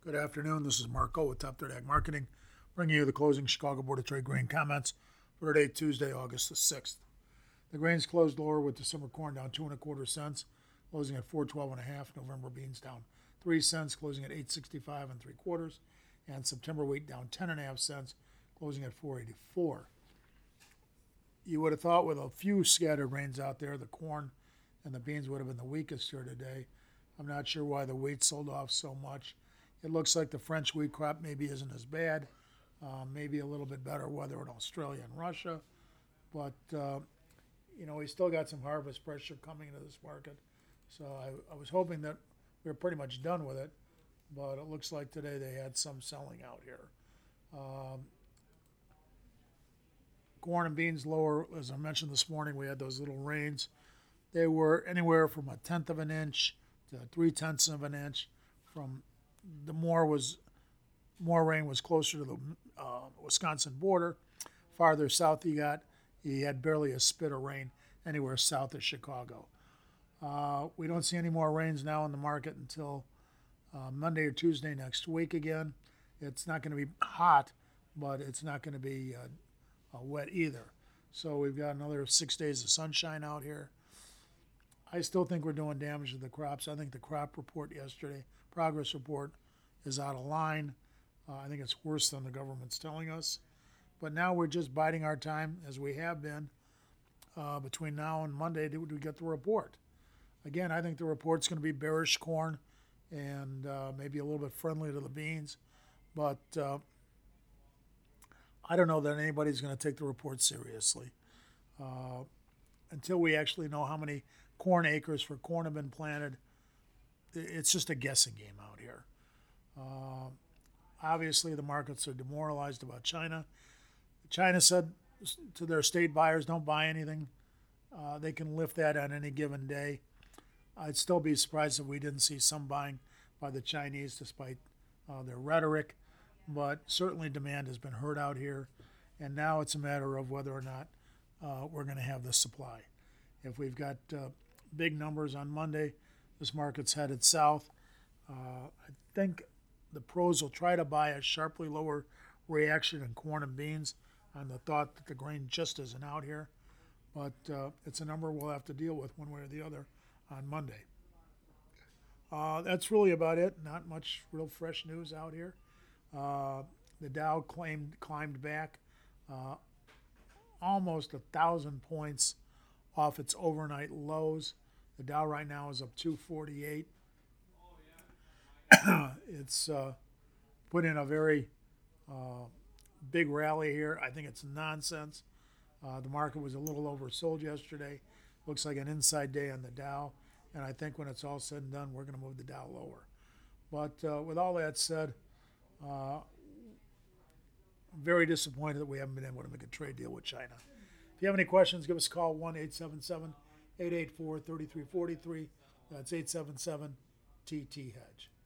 Good afternoon. This is Marco with Top Third Ag Marketing, bringing you the closing Chicago Board of Trade grain comments for today, Tuesday, August the 6th. The grains closed lower with December corn down 2.25 cents, closing at 412.5. November beans down 3 cents, closing at 865 and 3/4, and September wheat down 10.5 cents, closing at 484. You would have thought with a few scattered rains out there, the corn and the beans would have been the weakest here today. I'm not sure why the wheat sold off so much. It looks like the French wheat crop maybe isn't as bad, maybe a little bit better weather in Australia and Russia, but we still got some harvest pressure coming into this market. So I was hoping that we were pretty much done with it, but it looks like today they had some selling out here. Corn and beans lower, as I mentioned this morning, we had those little rains. They were anywhere from 1/10 of an inch to 3/10 of an inch. From the more rain was closer to the Wisconsin border. Farther south you had barely a spit of rain anywhere south of Chicago. We don't see any more rains now in the market until Monday or Tuesday next week again. It's not going to be hot, but it's not going to be wet either. So we've got another 6 days of sunshine out here. I still think we're doing damage to the crops. I think the crop report yesterday, progress report, is out of line. I think it's worse than the government's telling us. But now we're just biding our time, as we have been, between now and Monday to get the report. Again, I think the report's going to be bearish corn and maybe a little bit friendly to the beans. But I don't know that anybody's going to take the report seriously until we actually know how many corn acres for corn have been planted. It's just a guessing game out here. Obviously, the markets are demoralized about China. China said to their state buyers, don't buy anything. They can lift that on any given day. I'd still be surprised if we didn't see some buying by the Chinese despite their rhetoric. But certainly demand has been hurt out here. And now it's a matter of whether or not we're going to have the supply. If we've got big numbers on Monday, this market's headed south. I think the pros will try to buy a sharply lower reaction in corn and beans on the thought that the grain just isn't out here. But it's a number we'll have to deal with one way or the other on Monday. That's really about it. Not much real fresh news out here. The Dow climbed back almost 1,000 points off its overnight lows. The Dow right now is up 248. It's put in a very big rally here. I think it's nonsense. The market was a little oversold yesterday. Looks like an inside day on the Dow. And I think when it's all said and done, we're going to move the Dow lower. But with all that said, I'm very disappointed that we haven't been able to make a trade deal with China. If you have any questions, give us a call, 1-877-884-3343. That's 877-TT-HEDGE.